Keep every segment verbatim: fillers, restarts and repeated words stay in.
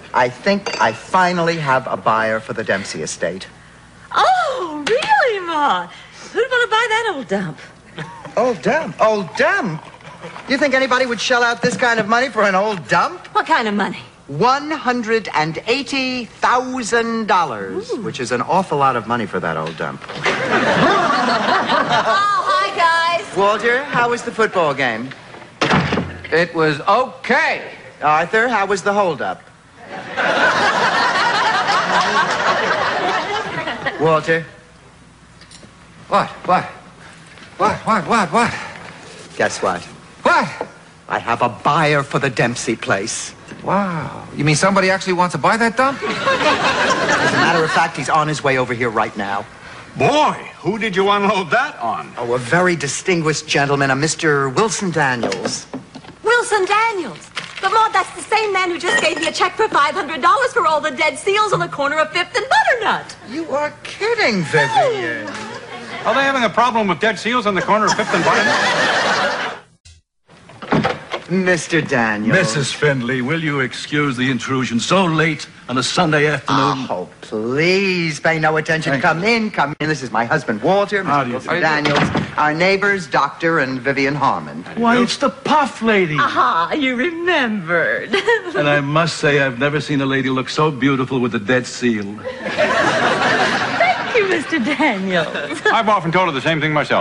I think I finally have a buyer for the Dempsey estate. Oh, really, Ma? Who'd want to buy that old dump? Old dump? Old dump? You think anybody would shell out this kind of money for an old dump? What kind of money? one hundred eighty thousand dollars, which is an awful lot of money for that old dump. Oh, hi, guys. Walter, how was the football game? It was okay. Arthur, how was the holdup? Walter? What? What? What? What? What? What? Guess what? What? I have a buyer for the Dempsey place. Wow. You mean somebody actually wants to buy that dump? As a matter of fact, he's on his way over here right now. Boy, who did you unload that on? Oh, a very distinguished gentleman, a Mister Wilson Daniels. Wilson Daniels. But, Ma, that's the same man who just gave me a check for five hundred dollars for all the dead seals on the corner of Fifth and Butternut. You are kidding, Vivian. Are they having a problem with dead seals on the corner of Fifth and Butternut? Mister Daniels. Missus Findlay, will you excuse the intrusion so late on a Sunday afternoon? Oh, please pay no attention. Thank come you. in, come in. This is my husband, Walter, How Mister do you Wilson do? Daniels, our neighbors, Doctor and Vivian Harmon. Why, it's the Puff Lady. Aha, you remembered. And I must say, I've never seen a lady look so beautiful with a dead seal. Thank you, Mister Daniels. I've often told her the same thing myself.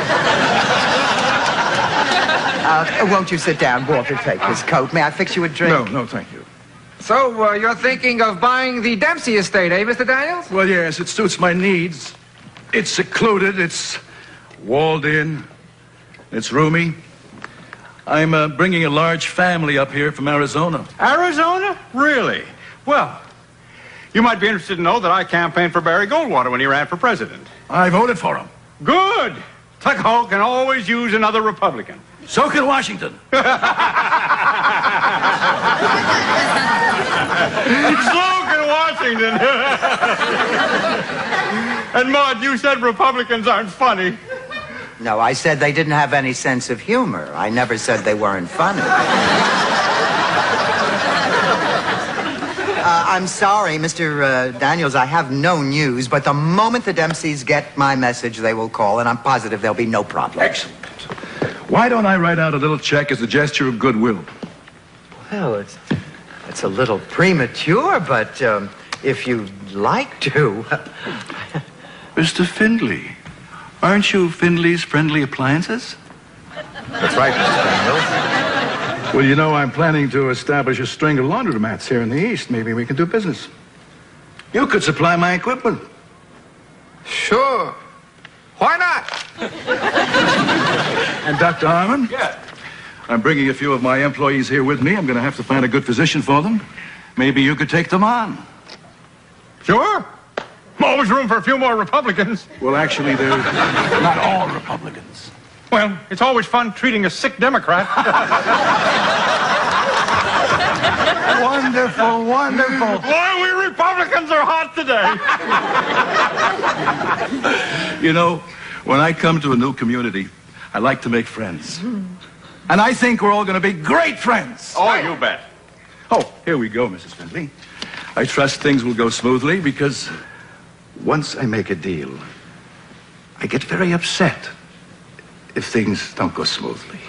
Uh, won't you sit down, Walter? Take his coat. May I fix you a drink? No, no, thank you. So, uh, you're thinking of buying the Dempsey estate, eh, Mister Daniels? Well, yes, it suits my needs. It's secluded, it's walled in, it's roomy. I'm uh, bringing a large family up here from Arizona. Arizona? Really? Well, you might be interested to know that I campaigned for Barry Goldwater when he ran for president. I voted for him. Good. Tuckahoe can always use another Republican. So can Washington. So can Washington. And Maud, you said Republicans aren't funny. No, I said they didn't have any sense of humor. I never said they weren't funny. Uh, I'm sorry, Mister Uh, Daniels, I have no news, but the moment the Dempseys get my message, they will call, and I'm positive there'll be no problem. Excellent. Why don't I write out a little check as a gesture of goodwill? Well, it's, it's a little premature, but um, if you'd like to. Mister Findlay, aren't you Findlay's Friendly Appliances? That's right, Mister Daniels. Well, you know, I'm planning to establish a string of laundromats here in the East. Maybe we can do business. You could supply my equipment. Sure. Why not? And Doctor Harmon? Yeah. I'm bringing a few of my employees here with me. I'm going to have to find a good physician for them. Maybe you could take them on. Sure. Always room for a few more Republicans. Well, actually, they're not all Republicans. Well, it's always fun treating a sick Democrat. Wonderful, wonderful. Boy, we Republicans are hot today. You know, when I come to a new community, I like to make friends. And I think we're all going to be great friends. Oh, you bet. Oh, here we go, Missus Findlay. I trust things will go smoothly because once I make a deal, I get very upset if things don't go smoothly.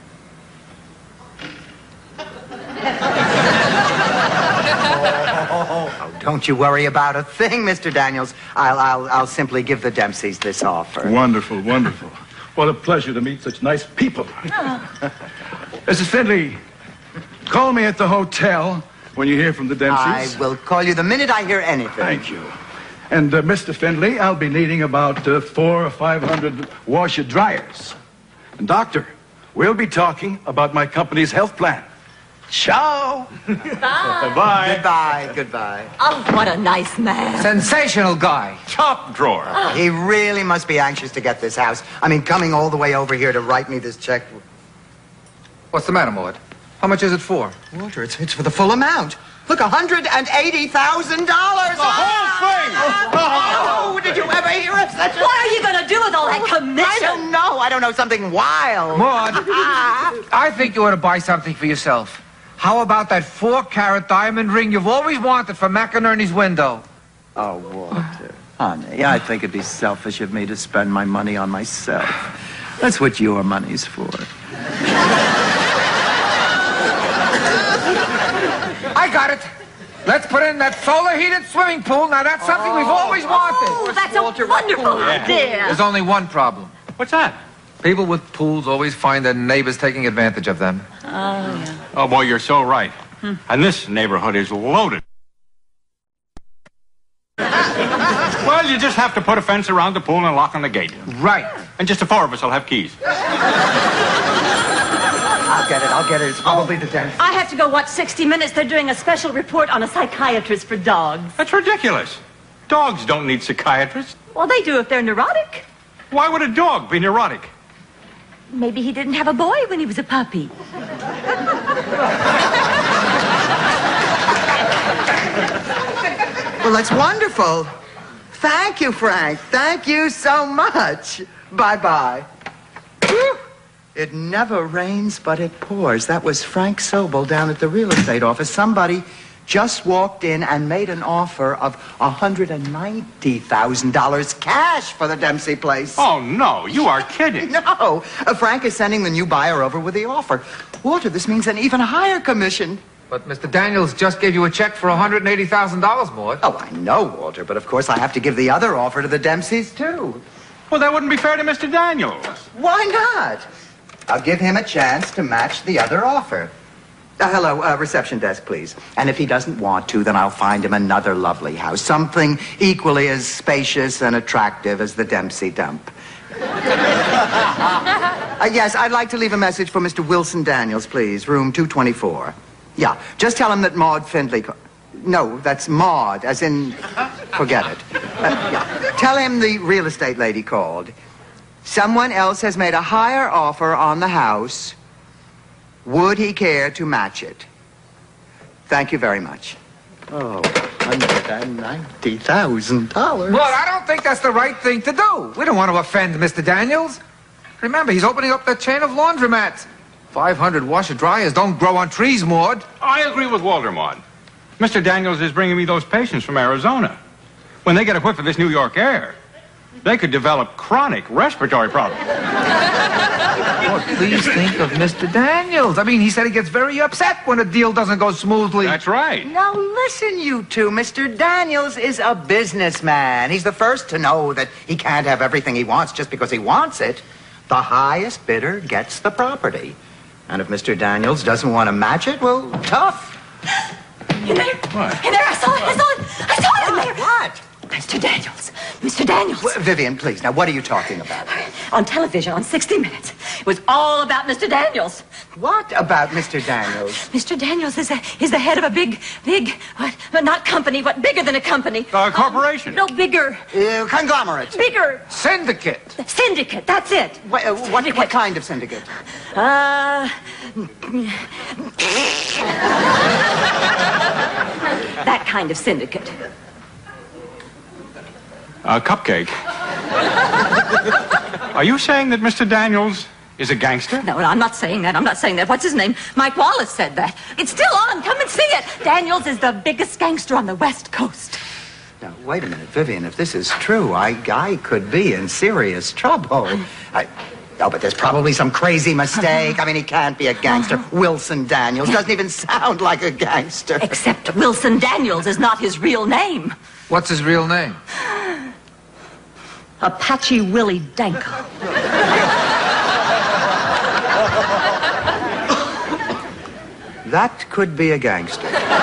Oh, don't you worry about a thing, Mister Daniels. I'll, I'll, I'll simply give the Dempseys this offer. Wonderful, wonderful. What a pleasure to meet such nice people. Missus Findlay, call me at the hotel when you hear from the Dempseys. I will call you the minute I hear anything. Thank you. And, uh, Mister Findlay, I'll be needing about uh, four or five hundred washer dryers. And, Doctor, we'll be talking about my company's health plan. Ciao. Bye. Bye. Goodbye, goodbye. Oh, what a nice man. Sensational guy. Top drawer. He really must be anxious to get this house. I mean, coming all the way over here to write me this check. What's the matter, Maud? How much is it for? Walter, it's, it's for the full amount. Look, one hundred eighty thousand dollars. The whole thing. Oh, did you ever hear of such a... What are you going to do with all that I commission? don't know. I don't know. Something wild. Maud, I think you ought to buy something for yourself. How about that four-carat diamond ring you've always wanted for McInerney's window? Oh, Walter, honey, I think it'd be selfish of me to spend my money on myself. That's what your money's for. I got it. Let's put in that solar-heated swimming pool. Now, that's something we've always wanted. Oh, that's a wonderful idea. There's only one problem. What's that? People with pools always find their neighbors taking advantage of them. Oh, yeah. Oh, boy, you're so right. And this neighborhood is loaded. Well, you just have to put a fence around the pool and lock on the gate. Right. And just the four of us will have keys. I'll get it, I'll get it. It's probably the dentist. I have to go watch sixty minutes. They're doing a special report on a psychiatrist for dogs. That's ridiculous. Dogs don't need psychiatrists. Well, they do if they're neurotic. Why would a dog be neurotic? Maybe he didn't have a boy when he was a puppy. Well, that's wonderful. Thank you, Frank. Thank you so much. Bye-bye. Whew. It never rains, but it pours. That was Frank Sobel down at the real estate office. Somebody just walked in and made an offer of one hundred ninety thousand dollars cash for the Dempsey place. Oh, no, you are kidding. No. Uh, Frank is sending the new buyer over with the offer. Walter, this means an even higher commission. But Mister Daniels just gave you a check for one hundred eighty thousand dollars, Maud. Oh, I know, Walter, but of course I have to give the other offer to the Dempseys, too. Well, that wouldn't be fair to Mister Daniels. Why not? I'll give him a chance to match the other offer. Uh, hello, uh, reception desk, please. And if he doesn't want to, then I'll find him another lovely house. Something equally as spacious and attractive as the Dempsey dump. uh, yes, I'd like to leave a message for Mister Wilson Daniels, please. Room two twenty-four. Yeah, just tell him that Maud Findlay... Co- no, that's Maud, as in... Forget it. Uh, yeah. Tell him the real estate lady called. Someone else has made a higher offer on the house. Would he care to match it? Thank you very much. Oh, one hundred ninety thousand dollars. Maud, I don't think that's the right thing to do. We don't want to offend Mister Daniels. Remember, he's opening up that chain of laundromats. five hundred washer-dryers don't grow on trees, Maud. I agree with Walter, Maud. Mister Daniels is bringing me those patients from Arizona. When they get a whiff of this New York air, they could develop chronic respiratory problems. Maud, please think of Mister Daniels. I mean, he said he gets very upset when a deal doesn't go smoothly. That's right. Now listen, you two. Mister Daniels is a businessman. He's the first to know that he can't have everything he wants just because he wants it. The highest bidder gets the property. And if Mister Daniels doesn't want to match it, well, tough. In there. What? In there, I saw it. I saw it. I saw it in there. What? Mister Daniels. Mister Daniels. Well, Vivian, please. Now, what are you talking about? On television, on sixty minutes. It was all about Mister Daniels. What about Mister Daniels? Mister Daniels is, a, is the head of a big, big, what, not company, what, bigger than a company. A corporation. No, bigger. Uh, conglomerate. Bigger. Syndicate. Syndicate, that's it. What, uh, what, what kind of syndicate? Uh... that kind of syndicate. A cupcake. Are you saying that Mister Daniels is a gangster? No, I'm not saying that. I'm not saying that. What's his name? Mike Wallace said that. It's still on. Come and see it. Daniels is the biggest gangster on the West Coast. Now, wait a minute, Vivian. If this is true, I, I could be in serious trouble. I... Oh, but there's probably some crazy mistake. I mean, he can't be a gangster. Wilson Daniels doesn't even sound like a gangster. Except Wilson Daniels is not his real name. What's his real name? Apache Willie Danko. That could be a gangster.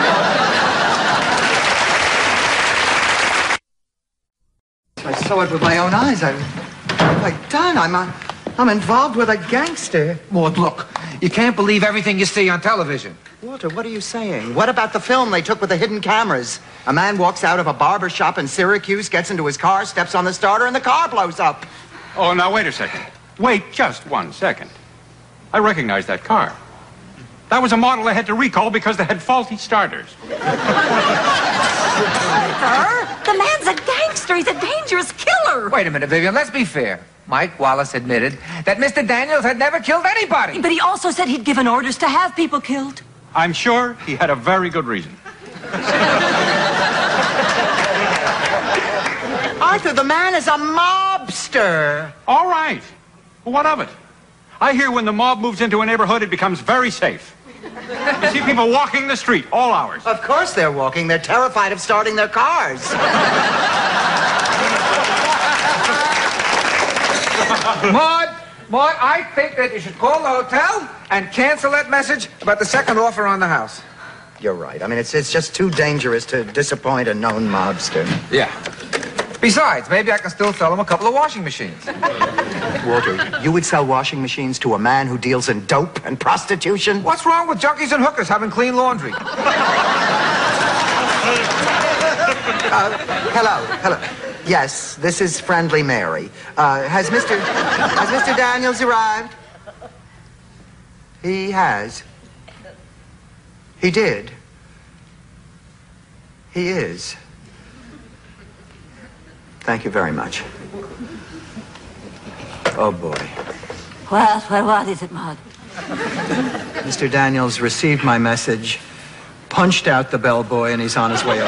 I saw it with my own eyes. I, what have I done? I'm, uh, I'm involved with a gangster. Maud, look, you can't believe everything you see on television. Walter, what are you saying? What about the film they took with the hidden cameras? A man walks out of a barber shop in Syracuse, gets into his car, steps on the starter, and the car blows up. Oh, now, wait a second. Wait just one second. I recognize that car. That was a model they had to recall because they had faulty starters. Her? The man's a gangster. He's a dangerous killer. Wait a minute, Vivian, let's be fair. Mike Wallace admitted that Mister Daniels had never killed anybody. But he also said he'd given orders to have people killed. I'm sure he had a very good reason. Arthur, the man is a mobster. All right. Well, what of it? I hear when the mob moves into a neighborhood, it becomes very safe. You see people walking the street all hours. Of course they're walking. They're terrified of starting their cars. Maud, Maud, I think that you should call the hotel and cancel that message about the second offer on the house. You're right. I mean, it's, it's just too dangerous to disappoint a known mobster. Yeah. Besides, maybe I can still sell him a couple of washing machines. Walter, you would sell washing machines to a man who deals in dope and prostitution? What's wrong with junkies and hookers having clean laundry? Uh, hello, hello. Yes, this is Friendly Mary. Uh, has Mister has Mister Daniels arrived? He has. He did. He is. Thank you very much. Oh, boy. Well, well, what is it, Maud? Mister Daniels received my message, punched out the bellboy, and he's on his way over.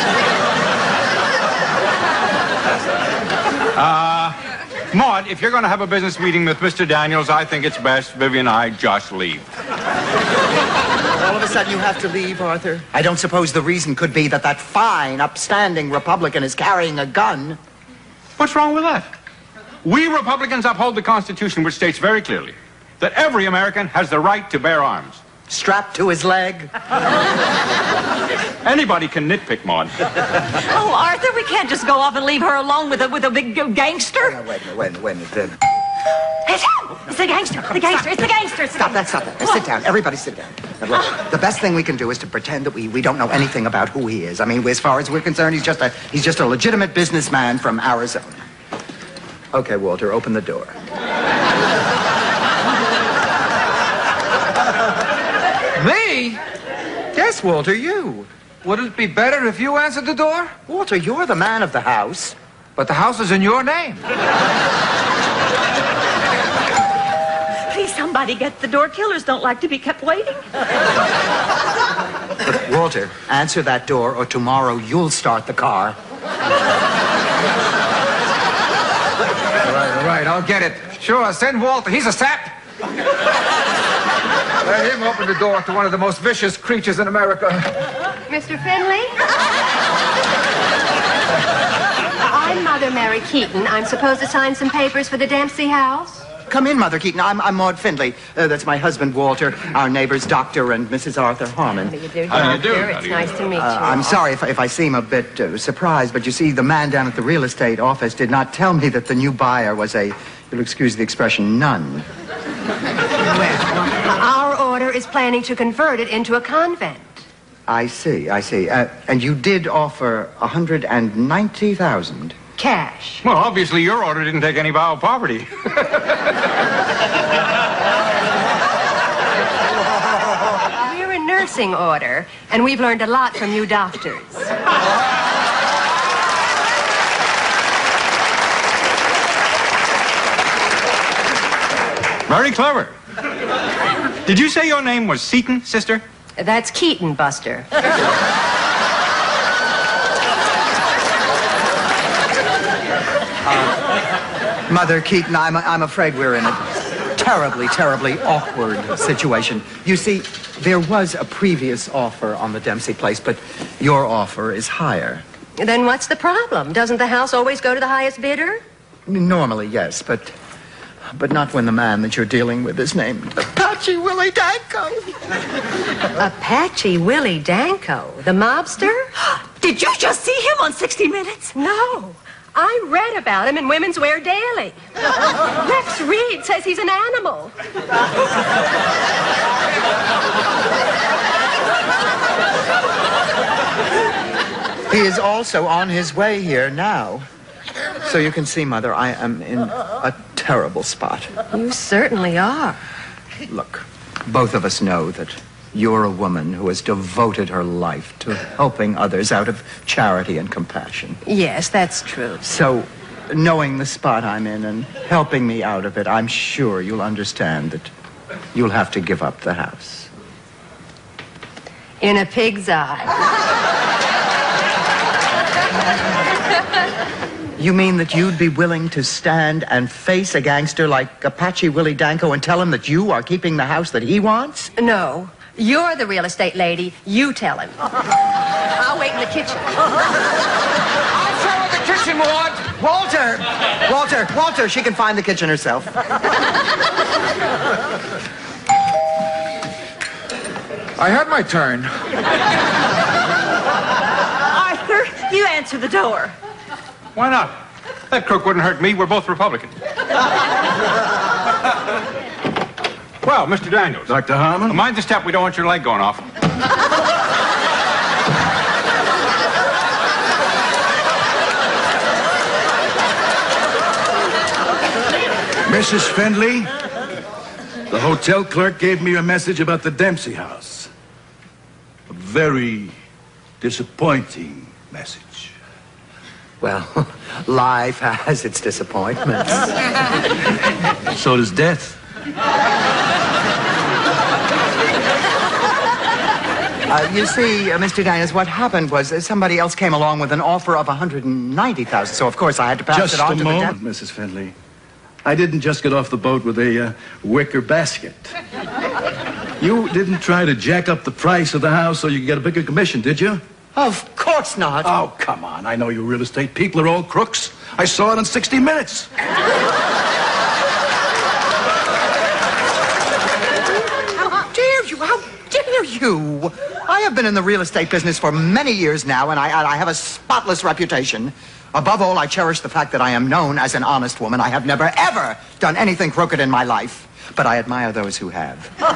Uh, Maud, if you're going to have a business meeting with Mister Daniels, I think it's best Vivian and I just leave. All of a sudden you have to leave, Arthur? I don't suppose the reason could be that that fine, upstanding Republican is carrying a gun. What's wrong with that? We Republicans uphold the Constitution, which states very clearly that every American has the right to bear arms. Strapped to his leg? Anybody can nitpick, Maud. Oh, Arthur, we can't just go off and leave her alone with a, with a big uh, gangster. No, wait a minute, wait a minute, wait a minute. It's him! It's the gangster! The gangster! It's the gangster! It's the Stop that, stop that. Sit down. Everybody sit down. Now, look, the best thing we can do is to pretend that we, we don't know anything about who he is. I mean, as far as we're concerned, he's just a he's just a legitimate businessman from Arizona. Okay, Walter, open the door. Me? Yes, Walter, you. Wouldn't it be better if you answered the door? Walter, you're the man of the house. But the house is in your name. Please, somebody get the door. Killers don't like to be kept waiting. But, Walter, answer that door or tomorrow you'll start the car. All right, all right, I'll get it. Sure, send Walter. He's a sap. Let him open the door to one of the most vicious creatures in America. Mister Finley? I'm Mother Mary Keaton. I'm supposed to sign some papers for the Dempsey house. Come in, Mother Keaton. I'm, I'm Maud Findlay. Uh, that's my husband, Walter, our neighbors, Doctor and Missus Arthur Harmon. How do you do, How do you do? Doctor? How It's do you nice do? to meet you. Uh, I'm sorry if, if I seem a bit uh, surprised, but you see, the man down at the real estate office did not tell me that the new buyer was a, you'll excuse the expression, nun. Well, our order is planning to convert it into a convent. I see, I see. Uh, and you did offer one hundred ninety thousand dollars. Cash. Well, obviously your order didn't take any vow of poverty. We're a nursing order, and we've learned a lot from you doctors. Very clever. Did you say your name was Seaton, sister? That's Keaton, Buster. Mother Keaton, I'm, I'm afraid we're in a terribly, terribly awkward situation. You see, there was a previous offer on the Dempsey place, but your offer is higher. Then what's the problem? Doesn't the house always go to the highest bidder? Normally, yes, but but not when the man that you're dealing with is named Apache Willie Danko. Apache Willie Danko, the mobster? Did you just see him on sixty minutes? No. I read about him in Women's Wear Daily. Rex Reed says he's an animal. He is also on his way here now. So you can see, Mother, I am in a terrible spot. You certainly are. Look, both of us know that you're a woman who has devoted her life to helping others out of charity and compassion. Yes, that's true. So, knowing the spot I'm in and helping me out of it, I'm sure you'll understand that you'll have to give up the house. In a pig's eye. You mean that you'd be willing to stand and face a gangster like Apache Willie Danko and tell him that you are keeping the house that he wants? No, you're the real estate lady. You tell him. I'll wait in the kitchen. I'll show her the kitchen, Maud. Walter! Walter, Walter, she can find the kitchen herself. I had my turn. Arthur, you answer the door. Why not? That crook wouldn't hurt me. We're both Republicans. Well, Mister Daniels. Doctor Harmon? Mind the step. We don't want your leg going off. Missus Findlay, the hotel clerk gave me a message about the Dempsey house. A very disappointing message. Well, life has its disappointments. So does death. Uh, you see, uh, Mister Daniels, what happened was uh, somebody else came along with an offer of one hundred ninety thousand dollars, so of course I had to pass Just it on a to moment, the... Missus Findlay. I didn't just get off the boat with a uh, wicker basket. You didn't try to jack up the price of the house so you could get a bigger commission, did you? Of course not. Oh, come on. I know you real estate people are all crooks. I saw it in sixty minutes. How dare you? How dare you? I have been in the real estate business for many years now, and I, I have a spotless reputation. Above all, I cherish the fact that I am known as an honest woman. I have never, ever done anything crooked in my life, but I admire those who have.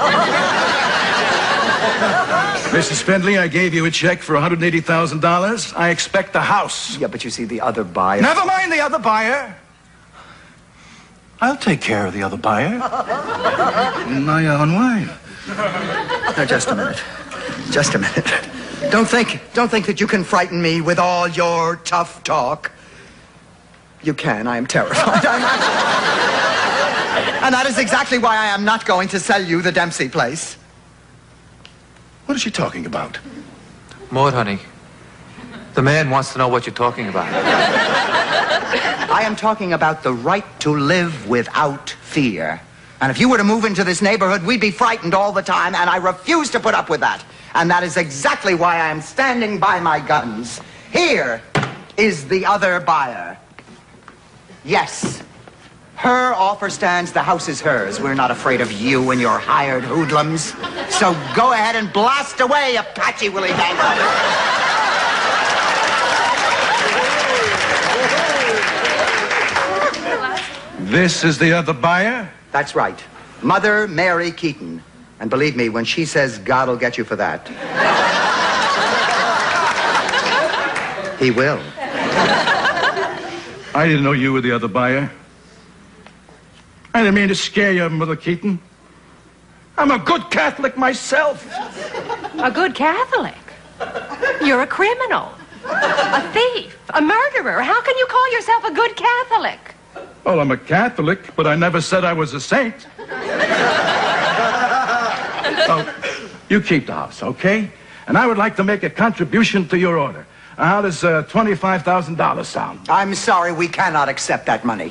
Missus Findlay, I gave you a check for one hundred eighty thousand dollars. I expect the house. Yeah, but you see, the other buyer... Never mind the other buyer. I'll take care of the other buyer. In my own way. Now, just a minute. Just a minute. Don't think, don't think that you can frighten me with all your tough talk. You can. I am terrified. I'm not... And that is exactly why I am not going to sell you the Dempsey place. What is she talking about? Maud, honey, the man wants to know what you're talking about. I am talking about the right to live without fear. And if you were to move into this neighborhood, we'd be frightened all the time, and I refuse to put up with that. And that is exactly why I am standing by my guns. Here is the other buyer. Yes. Her offer stands. The house is hers. We're not afraid of you and your hired hoodlums. So go ahead and blast away, Apache Willie Danko. This is the other buyer? That's right. Mother Mary Keaton. And believe me, when she says God will get you for that, he will. I didn't know you were the other buyer. I didn't mean to scare you, Mother Keaton. I'm a good Catholic myself. A good Catholic? You're a criminal. A thief. A murderer. How can you call yourself a good Catholic? Well, I'm a Catholic, but I never said I was a saint. So, you keep the house, okay? And I would like to make a contribution to your order. How does uh, twenty-five thousand dollars sound? I'm sorry, we cannot accept that money.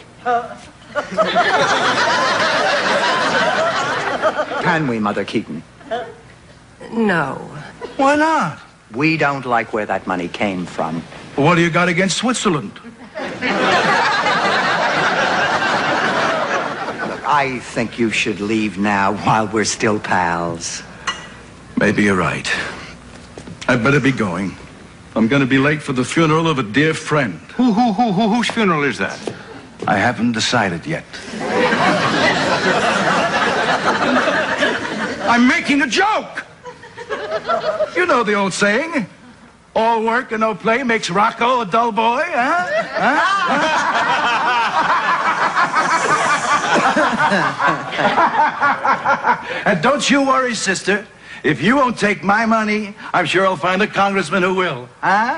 Can we, Mother Keaton? No. Why not? We don't like where that money came from. What do you got against Switzerland? I think you should leave now while we're still pals. Maybe you're right. I'd better be going. I'm going to be late for the funeral of a dear friend. Who, who, who, who, whose funeral is that? I haven't decided yet. I'm making a joke! You know the old saying, all work and no play makes Rocco a dull boy, huh? Huh? And don't you worry, sister. If you won't take my money, I'm sure I'll find a congressman who will. Huh?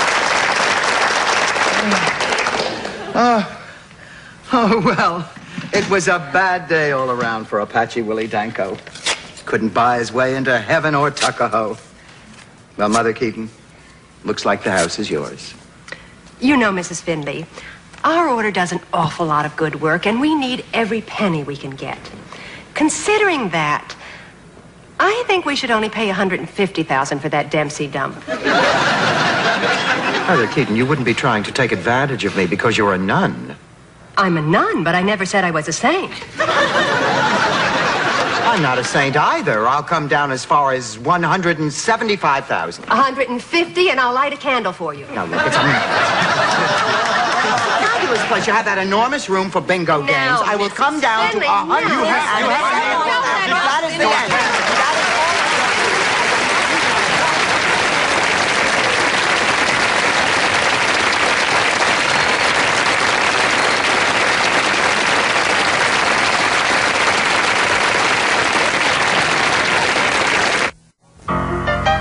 Oh, oh, well, It was a bad day all around for Apache Willie Danko. Couldn't buy his way into heaven or Tuckahoe. Well, Mother Keaton, looks like the house is yours. You know, Missus Findlay, our order does an awful lot of good work, and we need every penny we can get. Considering that, I think we should only pay one hundred fifty thousand dollars for that Dempsey dump. Mother Keaton, you wouldn't be trying to take advantage of me because you're a nun. I'm a nun, but I never said I was a saint. I'm not a saint either. I'll come down as far as one hundred seventy-five thousand. one hundred fifty, and I'll light a candle for you. Now, look, it's a fabulous place. You have that enormous room for bingo No, games. I will Missus come down Finley, to a hundred. no. You have, you have, No, no, no, that is the no. end. That is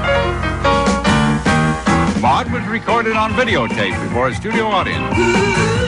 Maude was recorded on videotape before a studio audience.